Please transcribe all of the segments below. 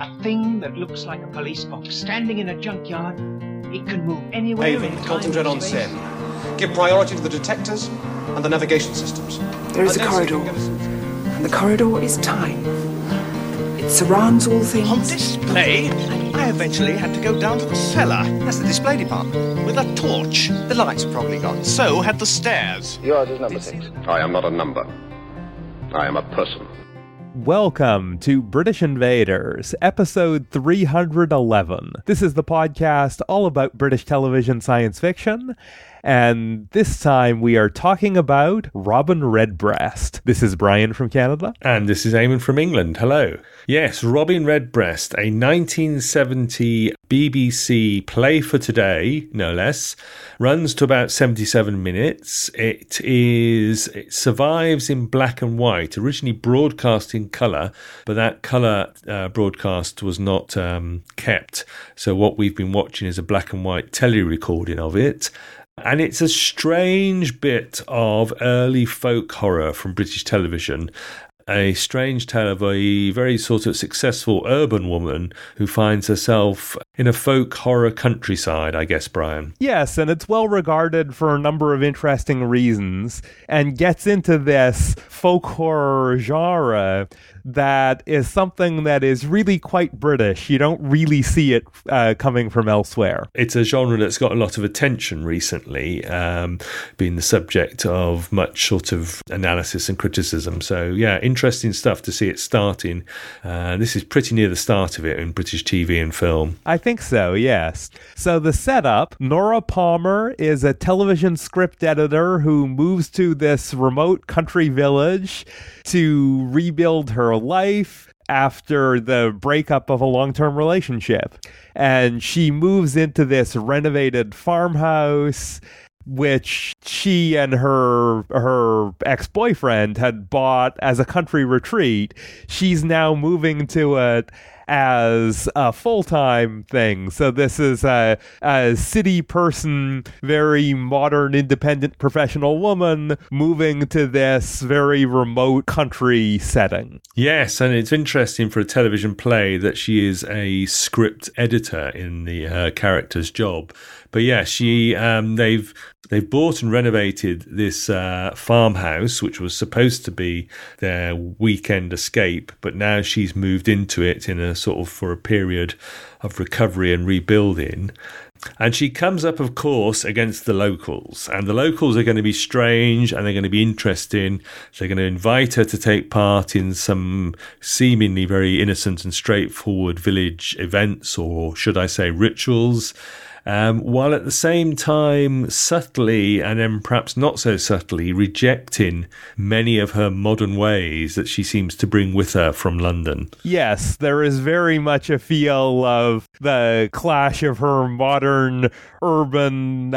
A thing that looks like a police box standing in a junkyard. It can move anywhere. Haven, concentrate on Sen. Give priority to the detectors and the navigation systems. There is a corridor, and the corridor is time. It surrounds all things. On display, I eventually had to go down to the cellar. That's the display department. With a torch. The lights are probably gone. So had the stairs. Yours is number 6. I am not a number. I am a person. Welcome to British Invaders, episode 311. This is the podcast all about British television science fiction, and this time we are talking about Robin Redbreast. This is Brian from Canada. And this is Eamon from England. Hello. Yes, Robin Redbreast, a 1970 BBC play for today, no less, runs to about 77 minutes. It survives in black and white, originally broadcast in colour, but that colour broadcast was not kept. So what we've been watching is a black and white tele-recording of it. And it's a strange bit of early folk horror from British television. A strange tale of a very sort of successful urban woman who finds herself in a folk horror countryside, I guess, Brian. Yes, and it's well regarded for a number of interesting reasons, and gets into this folk horror genre that is something that is really quite British. You don't really see it coming from elsewhere. It's a genre that's got a lot of attention recently, being the subject of much sort of analysis and criticism. So, yeah, interesting stuff to see it starting. This is pretty near the start of it in British TV and film. I think so, yes. So the setup, Nora Palmer is a television script editor who moves to this remote country village to rebuild her life after the breakup of a long-term relationship. And she moves into this renovated farmhouse, which she and her ex-boyfriend had bought as a country retreat. She's now moving to it as a full-time thing. So this is a city person, very modern, independent, professional woman moving to this very remote country setting. Yes, and it's interesting for a television play that she is a script editor in the character's job. But yeah, they've bought and renovated this farmhouse, which was supposed to be their weekend escape, but now she's moved into it in a sort of for a period of recovery and rebuilding. And she comes up, of course, against the locals. And the locals are going to be strange and they're going to be interesting. They're going to invite her to take part in some seemingly very innocent and straightforward village events, or should I say rituals. While at the same time subtly, and then perhaps not so subtly, rejecting many of her modern ways that she seems to bring with her from London. Yes, there is very much a feel of the clash of her modern urban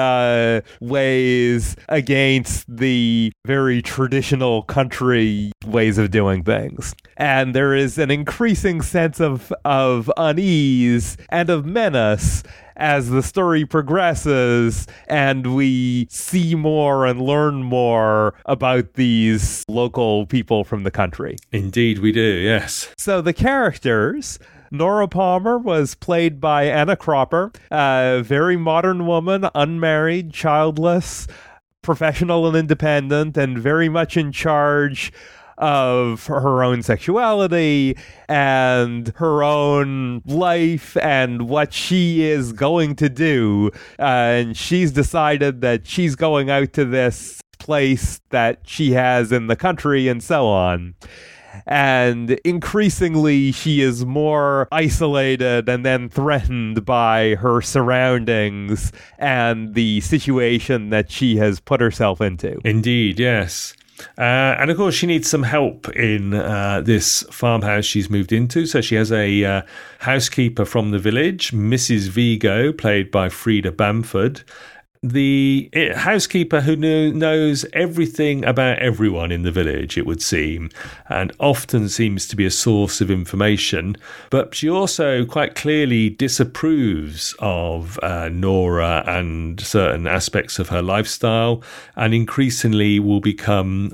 ways against the very traditional country ways of doing things. And there is an increasing sense of unease and of menace as the story progresses and we see more and learn more about these local people from the country. Indeed we do, yes. So the characters, Nora Palmer was played by Anna Cropper, a very modern woman, unmarried, childless, professional and independent, and very much in charge of her own sexuality and her own life and what she is going to do. And she's decided that she's going out to this place that she has in the country and so on. And increasingly, she is more isolated and then threatened by her surroundings and the situation that she has put herself into. Indeed, yes. And of course, she needs some help in this farmhouse she's moved into. So she has a housekeeper from the village, Mrs. Vigo, played by Frida Bamford. the housekeeper who knows everything about everyone in the village, it would seem, and often seems to be a source of information. But she also quite clearly disapproves of Nora and certain aspects of her lifestyle, and increasingly will become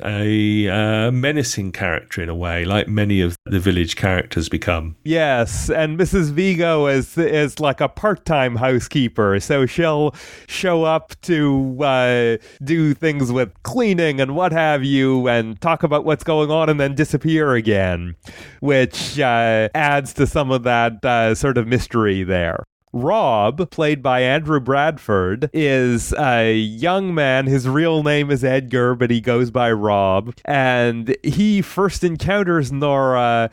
a menacing character in a way, like many of the village characters become. Yes, and Mrs. Vigo is like a part-time housekeeper, so she'll show up to do things with cleaning and what have you, and talk about what's going on and then disappear again, which adds to some of that sort of mystery there. Rob, played by Andrew Bradford, is a young man. His real name is Edgar, but he goes by Rob. And he first encounters Nora.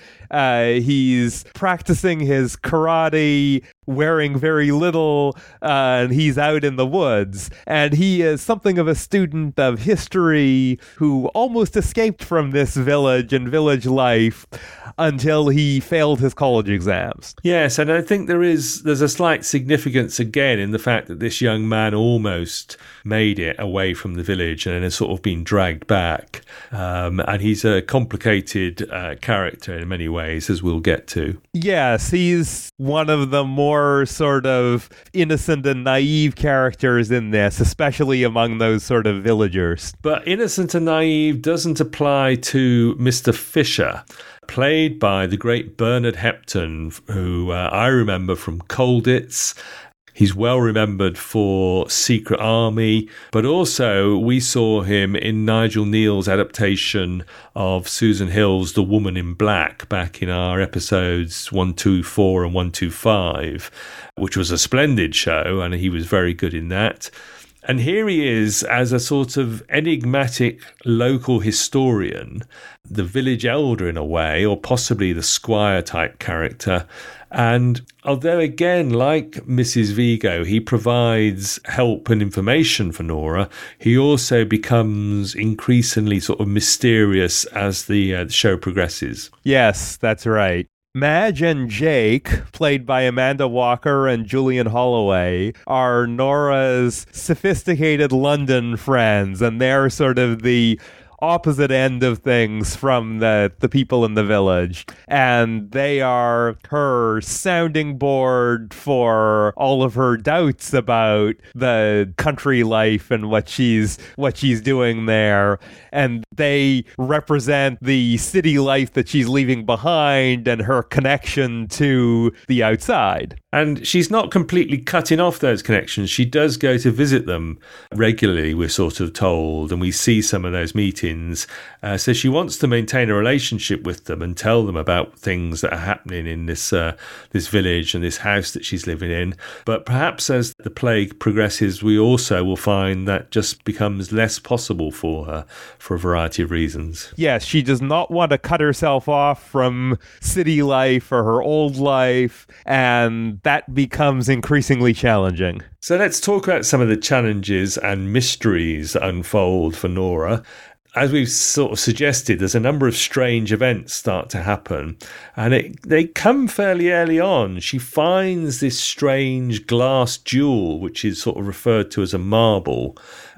He's practicing his karate, wearing very little, and he's out in the woods. And he is something of a student of history who almost escaped from this village and village life until he failed his college exams. Yes, and I think there's a slight significance again in the fact that this young man almost made it away from the village and has sort of been dragged back. And he's a complicated character in many ways, as we'll get to. Yes, he's one of the more sort of innocent and naive characters in this, especially among those sort of villagers. But innocent and naive doesn't apply to Mr. Fisher, played by the great Bernard Hepton, who I remember from Colditz. He's well remembered for Secret Army, but also we saw him in Nigel Neal's adaptation of Susan Hill's The Woman in Black back in our episodes 124 and 125, which was a splendid show, and he was very good in that. And here he is as a sort of enigmatic local historian, the village elder in a way, or possibly the squire type character. And although, again, like Mrs. Vigo, he provides help and information for Nora, he also becomes increasingly sort of mysterious as the show progresses. Yes, that's right. Madge and Jake, played by Amanda Walker and Julian Holloway, are Nora's sophisticated London friends, and they're sort of the opposite end of things from the people in the village. And they are her sounding board for all of her doubts about the country life and what she's doing there. And they represent the city life that she's leaving behind and her connection to the outside. And she's not completely cutting off those connections. She does go to visit them regularly, we're sort of told, and we see some of those meetings. So she wants to maintain a relationship with them and tell them about things that are happening in this village and this house that she's living in. But perhaps as the play progresses, we also will find that just becomes less possible for her for a variety of reasons. Yes, she does not want to cut herself off from city life or her old life, and that becomes increasingly challenging. So let's talk about some of the challenges and mysteries that unfold for Nora. As we've sort of suggested, there's a number of strange events start to happen, and they come fairly early on. She finds this strange glass jewel, which is sort of referred to as a marble,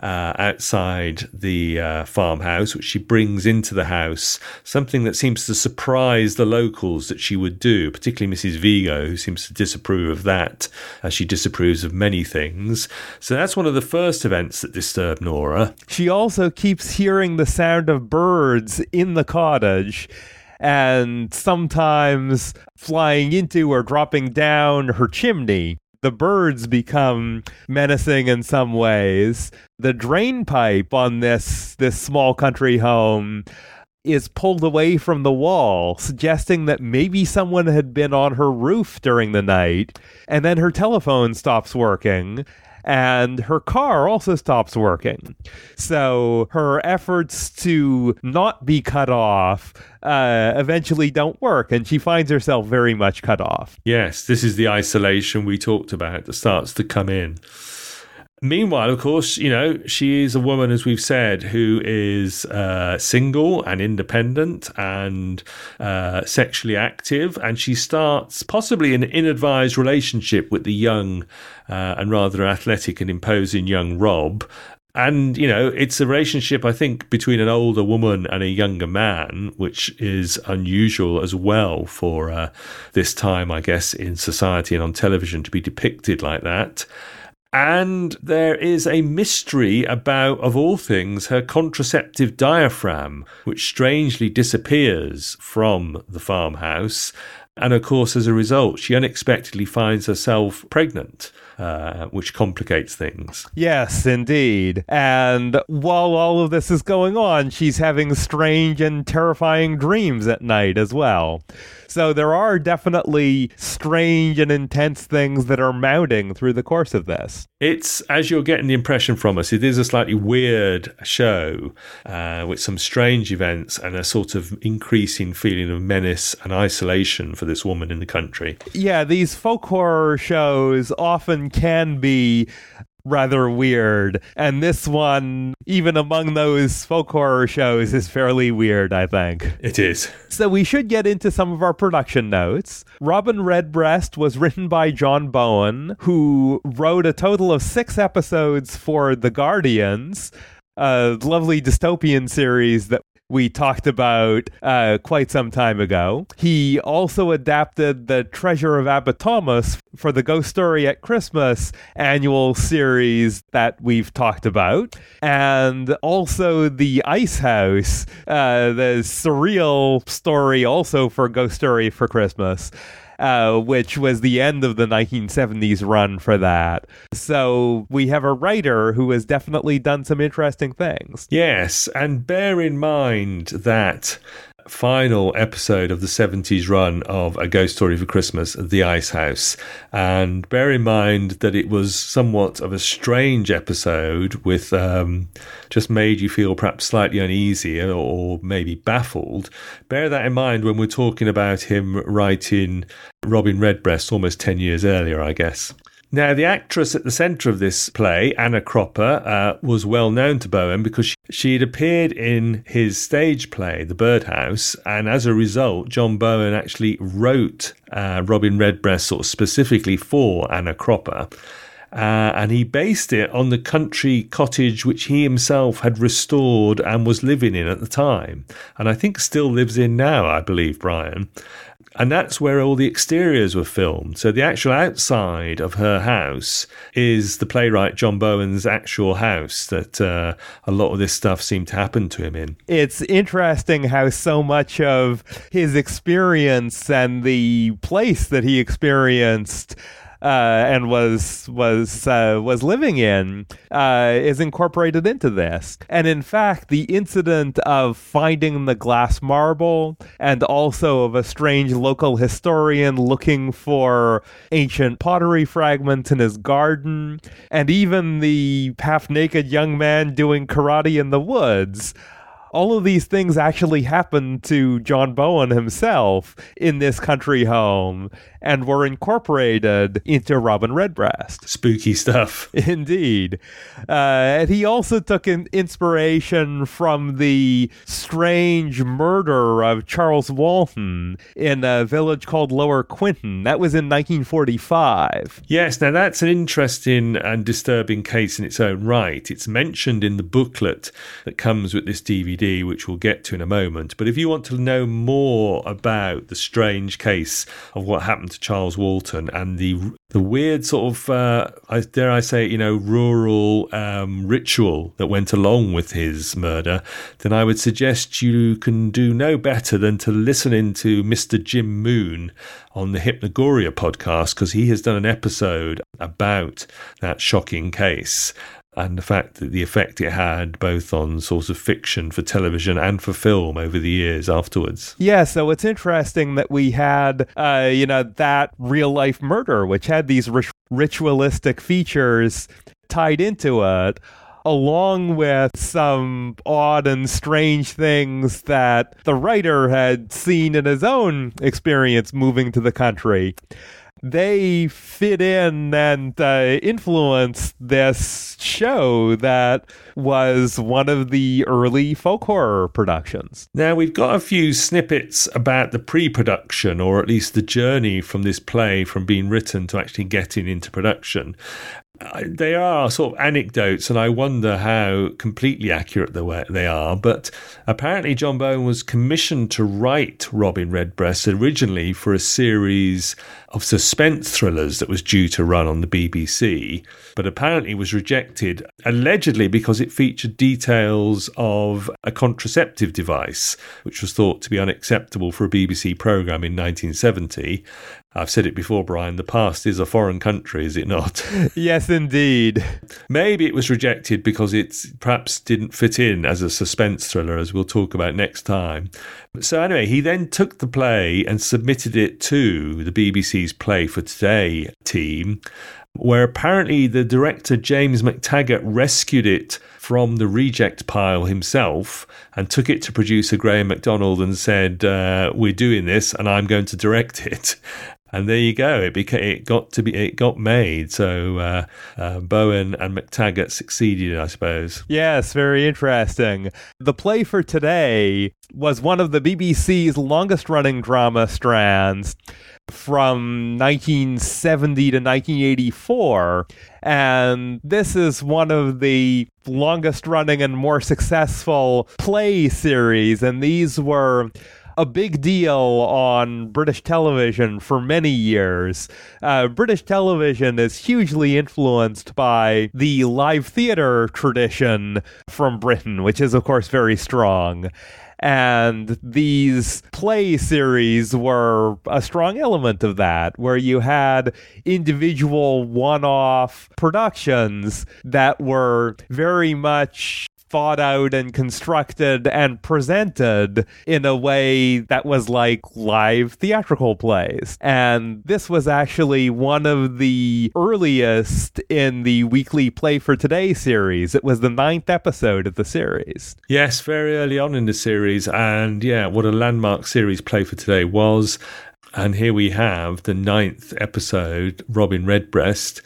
outside the farmhouse, which she brings into the house, something that seems to surprise the locals that she would do, particularly Mrs. Vigo, who seems to disapprove of that, as she disapproves of many things. So that's one of the first events that disturb Nora. She also keeps hearing the sound of birds in the cottage, and sometimes flying into or dropping down her chimney. The birds become menacing in some ways. The drain pipe on this small country home is pulled away from the wall, suggesting that maybe someone had been on her roof during the night, and then her telephone stops working. And her car also stops working. So her efforts to not be cut off eventually don't work, and she finds herself very much cut off. Yes, this is the isolation we talked about that starts to come in. Meanwhile, of course, she is a woman, as we've said, who is single and independent and sexually active, and she starts possibly an ill-advised relationship with the young and rather athletic and imposing young Rob. And, it's a relationship, I think, between an older woman and a younger man, which is unusual as well for this time, I guess, in society and on television to be depicted like that. And there is a mystery about, of all things, her contraceptive diaphragm, which strangely disappears from the farmhouse. And of course, as a result, she unexpectedly finds herself pregnant, which complicates things. Yes, indeed. And while all of this is going on, she's having strange and terrifying dreams at night as well. So there are definitely strange and intense things that are mounting through the course of this. It's, as you're getting the impression from us, it is a slightly weird show with some strange events and a sort of increasing feeling of menace and isolation for this woman in the country. Yeah, these folk horror shows often can be rather weird, and this one, even among those folk horror shows, is fairly weird, I think. It is. So we should get into some of our production notes. Robin Redbreast was written by John Bowen, who wrote a total of 6 episodes for The Guardians, a lovely dystopian series that we talked about quite some time ago. He also adapted The Treasure of Abbot Thomas for the Ghost Story at Christmas annual series that we've talked about. And also The Ice House, the surreal story also for Ghost Story for Christmas. Which was the end of the 1970s run for that. So we have a writer who has definitely done some interesting things. Yes, and bear in mind that final episode of the 70s run of A Ghost Story for Christmas, The Ice House. And bear in mind that it was somewhat of a strange episode with just made you feel perhaps slightly uneasy or maybe baffled. Bear that in mind when we're talking about him writing Robin Redbreast almost 10 years earlier, I guess. Now, the actress at the centre of this play, Anna Cropper, was well known to Bowen because she had appeared in his stage play, The Birdhouse, and as a result, John Bowen actually wrote Robin Redbreast sort of specifically for Anna Cropper. And he based it on the country cottage which he himself had restored and was living in at the time. And I think still lives in now, I believe, Brian. And that's where all the exteriors were filmed. So the actual outside of her house is the playwright John Bowen's actual house that a lot of this stuff seemed to happen to him in. It's interesting how so much of his experience and the place that he experienced and was living in is incorporated into this. And in fact, the incident of finding the glass marble and also of a strange local historian looking for ancient pottery fragments in his garden, and even the half-naked young man doing karate in the woods, all of these things actually happened to John Bowen himself in this country home and were incorporated into Robin Redbreast. Spooky stuff. Indeed. And he also took an inspiration from the strange murder of Charles Walton in a village called Lower Quinton. That was in 1945. Yes, now that's an interesting and disturbing case in its own right. It's mentioned in the booklet that comes with this DVD, which we'll get to in a moment. But if you want to know more about the strange case of what happened to Charles Walton and the weird sort of, dare I say, rural ritual that went along with his murder, then I would suggest you can do no better than to listen into Mr. Jim Moon on the Hypnagoria podcast, because he has done an episode about that shocking case and the fact that the effect it had both on sort of fiction for television and for film over the years afterwards. Yeah, so it's interesting that we had, that real-life murder, which had these ritualistic features tied into it, along with some odd and strange things that the writer had seen in his own experience moving to the country. they fit in and influenced this show that was one of the early folk horror productions. Now, we've got a few snippets about the pre-production, or at least the journey from this play from being written to actually getting into production. They are sort of anecdotes, and I wonder how completely accurate they are. But apparently John Bowen was commissioned to write Robin Redbreast originally for a series of suspense thrillers that was due to run on the BBC, but apparently was rejected, allegedly because it featured details of a contraceptive device, which was thought to be unacceptable for a BBC programme in 1970. I've said it before, Brian, the past is a foreign country, is it not? Yes, indeed. Maybe it was rejected because it perhaps didn't fit in as a suspense thriller, as we'll talk about next time. So anyway, he then took the play and submitted it to the BBC's Play for Today team, where apparently the director James McTaggart rescued it from the reject pile himself and took it to producer Graham MacDonald and said, we're doing this and I'm going to direct it. And there you go. It got made. So Bowen and McTaggart succeeded, I suppose. Yes, very interesting. The Play for Today was one of the BBC's longest-running drama strands from 1970 to 1984. And this is one of the longest-running and more successful play series. And these were a big deal on British television for many years. British television is hugely influenced by the live theatre tradition from Britain, which is, of course, very strong. And these play series were a strong element of that, where you had individual one-off productions that were very much thought out and constructed and presented in a way that was like live theatrical plays. And this was actually one of the earliest in the weekly Play for Today series. It was the 9th episode of the series. Yes, very early on in the series. And yeah, what a landmark series Play for Today was. And here we have the 9th episode, Robin Redbreast.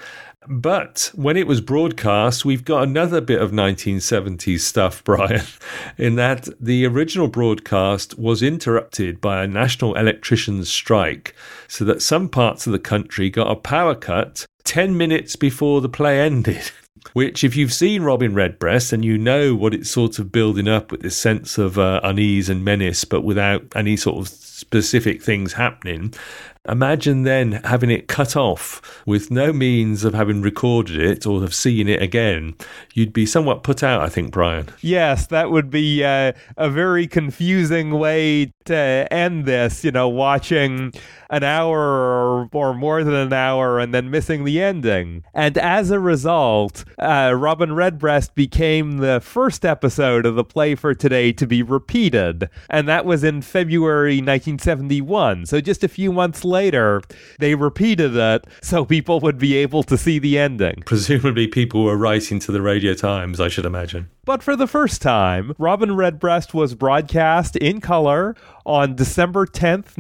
But when it was broadcast, we've got another bit of 1970s stuff, Brian, in that the original broadcast was interrupted by a national electricians' strike, so that some parts of the country got a power cut 10 minutes before the play ended. Which, if you've seen Robin Redbreast and you know what it's sort of building up with this sense of unease and menace, but without any sort of specific things happening, imagine then having it cut off with no means of having recorded it or of seeing it again. You'd be somewhat put out, I think, Brian. Yes, that would be a very confusing way to end this, watching an hour or more than an hour and then missing the ending. And as a result, Robin Redbreast became the first episode of the Play for Today to be repeated. And that was in February 1971. So just a few months later, they repeated it so people would be able to see the ending. Presumably people were writing to the Radio Times, I should imagine. But for the first time, Robin Redbreast was broadcast in colour on December 10th,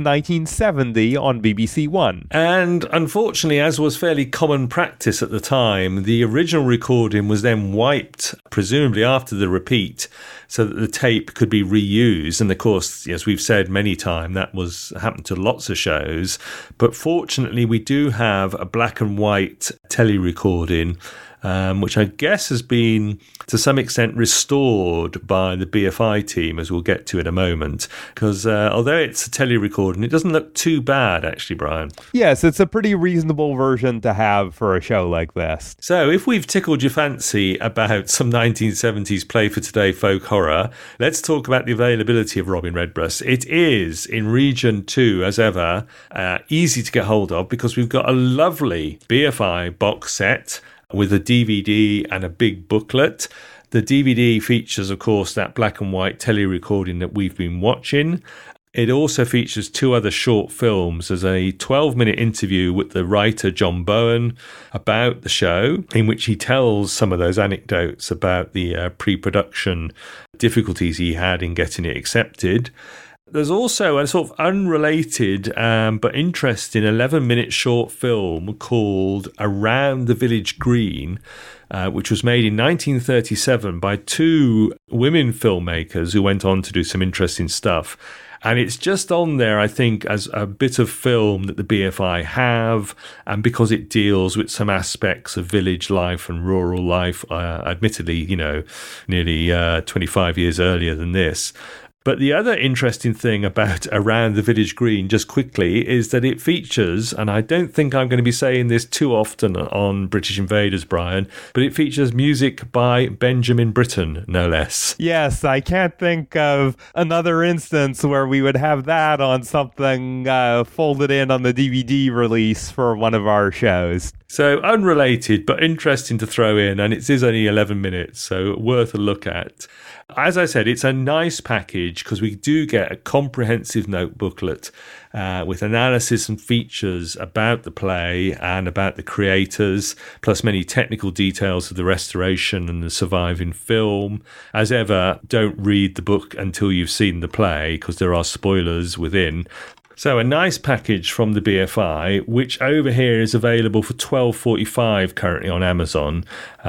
1970 on BBC One. And unfortunately, as was fairly common practice at the time, the original recording was then wiped, presumably after the repeat, so that the tape could be reused. And of course, as we've said many times, that happened to lots of shows. But fortunately, we do have a black and white tele-recording, which I guess has been to some extent restored by the BFI team, as we'll get to in a moment, because although it's a tele-recording, it doesn't look too bad, actually, Brian. Yes, it's a pretty reasonable version to have for a show like this. So if we've tickled your fancy about some 1970s Play for Today folk horror, let's talk about the availability of Robin Redbreast. It is in Region 2, as ever, easy to get hold of, because we've got a lovely BFI box set with a DVD and a big booklet. The DVD features, of course, that black and white tele-recording that we've been watching. It also features 2 other short films. There's a 12-minute interview with the writer John Bowen about the show, in which he tells some of those anecdotes about the pre-production difficulties he had in getting it accepted. There's also a sort of unrelated but interesting 11-minute short film called Around the Village Green, which was made in 1937 by two women filmmakers who went on to do some interesting stuff. And it's just on there, I think, as a bit of film that the BFI have, and because it deals with some aspects of village life and rural life, admittedly, nearly 25 years earlier than this. But the other interesting thing about Around the Village Green, just quickly, is that it features, and I don't think I'm going to be saying this too often on British Invaders, Brian, but it features music by Benjamin Britten, no less. Yes, I can't think of another instance where we would have that on something folded in on the DVD release for one of our shows. So unrelated, but interesting to throw in, and it is only 11 minutes, so worth a look at. As I said, it's a nice package because we do get a comprehensive note booklet with analysis and features about the play and about the creators, plus many technical details of the restoration and the surviving film. As ever, don't read the book until you've seen the play because there are spoilers within. So a nice package from the BFI, which over here is available for $12.45 currently on Amazon.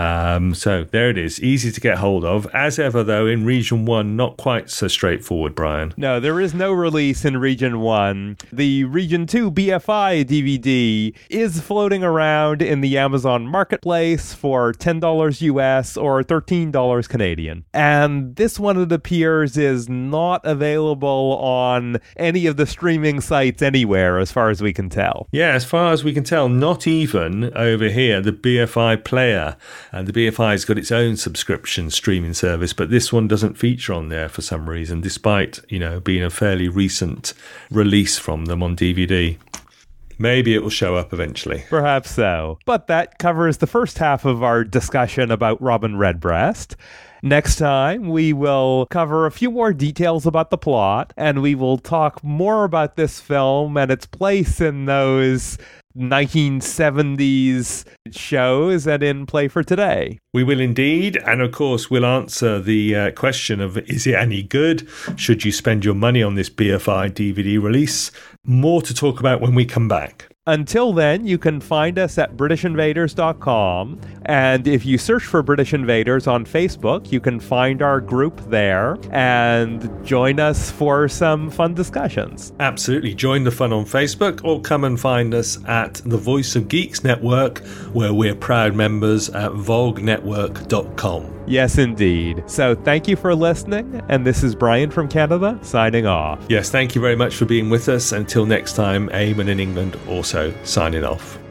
So there it is, easy to get hold of. As ever, though, in Region 1, not quite so straightforward, Brian. No, there is no release in Region 1. The Region 2 BFI DVD is floating around in the Amazon Marketplace for $10 US or $13 Canadian. And this one, it appears, is not available on any of the streaming sites anywhere, as far as we can tell. Yeah, as far as we can tell, not even over here, the BFI Player. And the BFI's got its own subscription streaming service, but this one doesn't feature on there for some reason, despite, being a fairly recent release from them on DVD. Maybe it will show up eventually. Perhaps so. But that covers the first half of our discussion about Robin Redbreast. Next time, we will cover a few more details about the plot, and we will talk more about this film and its place in those 1970s shows and in Play for Today. We will indeed, and of course we'll answer the question of, is it any good? Should you spend your money on this BFI DVD release? More to talk about when we come back. Until then, you can find us at BritishInvaders.com, and if you search for British Invaders on Facebook, you can find our group there and join us for some fun discussions. Absolutely. Join the fun on Facebook, or come and find us at the Voice of Geeks Network, where we're proud members at VogNetwork.com. Yes, indeed. So thank you for listening, and this is Brian from Canada, signing off. Yes, thank you very much for being with us. Until next time, Eamon in England also signing off.